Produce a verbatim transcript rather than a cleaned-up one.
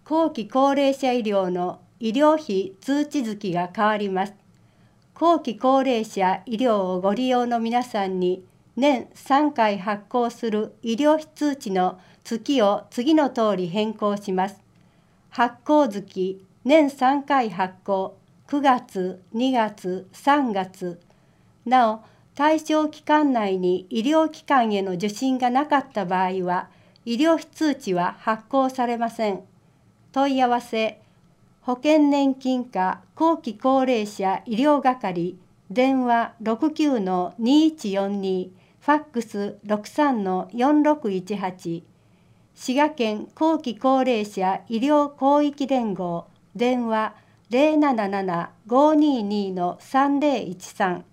後期高齢者医療の医療費通知月が変わります。後期高齢者医療をご利用の皆さんに年さんかい発行する医療費通知の月を次の通り変更します。発行月、年さんかい発行、くがつ、にがつ、さんがつ。なお、対象期間内に医療機関への受診がなかった場合は、医療費通知は発行されません。問い合わせ、保険年金課後期高齢者医療係、電話 ろくきゅうのにいちよんに、ファックス ろくさんのよんろくいちはち、滋賀県後期高齢者医療広域連合、電話 ゼロなななな ごーにーにーのさんぜろいちさん。